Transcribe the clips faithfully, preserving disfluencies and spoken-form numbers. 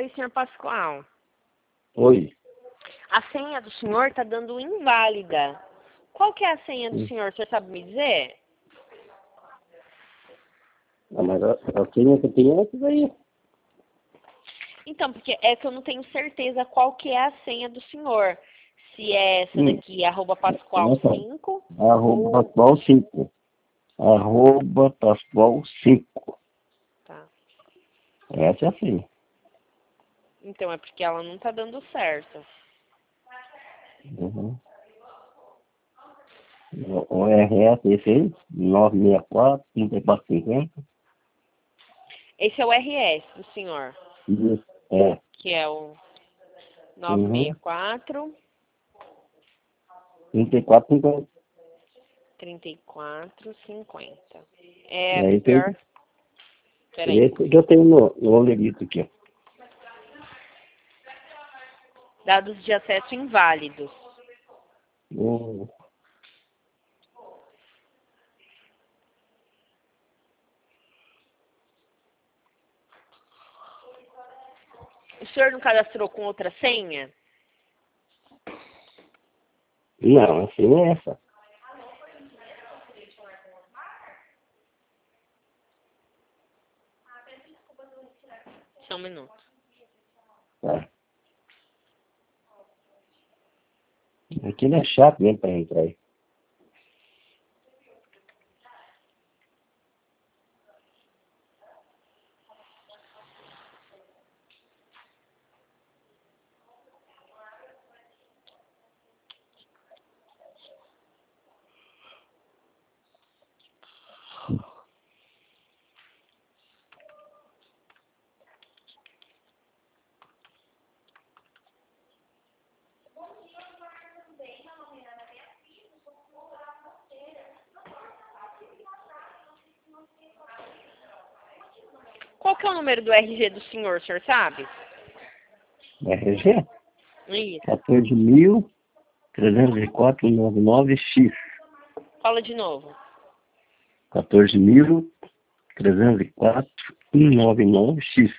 Oi, senhor Pascoal. Oi. A senha do senhor tá dando inválida. Qual que é a senha do Hum. senhor? O senhor sabe me dizer? Ah, mas a, a senha que eu tenho é essa daí. Então, porque é que eu não tenho certeza qual que é a senha do senhor. Se é essa Hum. daqui, arroba Pascoal Nossa. cinco. Arroba ou... Pascoal cinco. Arroba Pascoal cinco. Tá. Essa é a senha. Então, é porque ela não tá dando certo. Uhum. O R S esse aí, nove seis quatro, trinta e quatro cinquenta. Esse é o R S do senhor, Isso. É. que é o nove seis Uhum. quatro, trinta e quatro cinquenta. trinta e quatro, cinquenta. É É o esse aí. pior. Peraí. Esse que eu tenho no, no olerito aqui, ó. Dados de acesso inválidos. Uhum. O senhor não cadastrou com outra senha? Não, a senha é essa. Só um minuto. Tá. Aqui não é chato mesmo pra entrar aí. Qual que é o número do R G do senhor, o senhor sabe? R G? Isso. quatorze mil trezentos e quatro noventa e nove X. Fala de novo. quatorze mil trezentos e quatro noventa e nove X.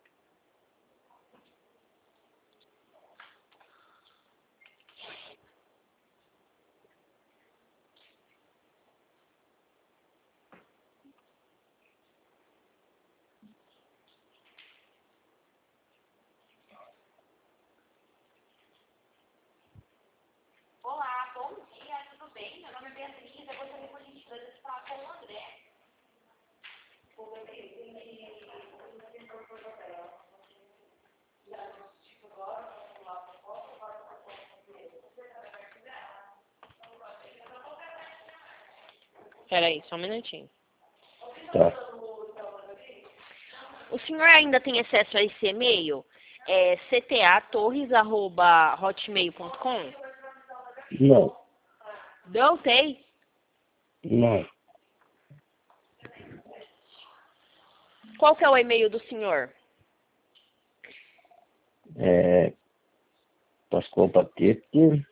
Olá, bom dia, tudo bem? Meu nome é Beatriz, eu gostaria por gentileza de falar com o André. Peraí, só um minutinho. Tá. O senhor ainda tem acesso a esse e-mail? É c t a torres arroba hotmail ponto com? Não. Não tem? Não. Qual que é o e-mail do senhor? É. Pascoal Patete.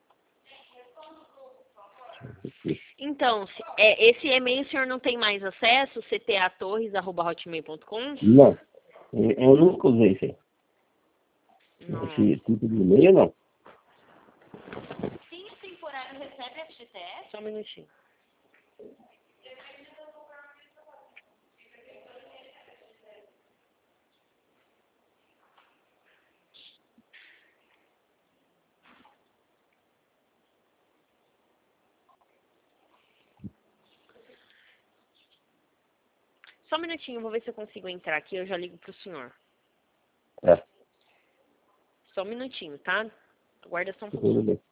Então, se- é, esse e-mail o senhor não tem mais acesso? c t a torres arroba hotmail ponto com? Não. Eu eu nunca usei isso aí. Não. Esse tipo de e-mail, não. Sim, o temporário recebe F G T S? Só um minutinho. Só um minutinho, vou ver se eu consigo entrar aqui, eu já ligo pro senhor. É. Só um minutinho, tá? Aguarda só um pouquinho. Tudo bem.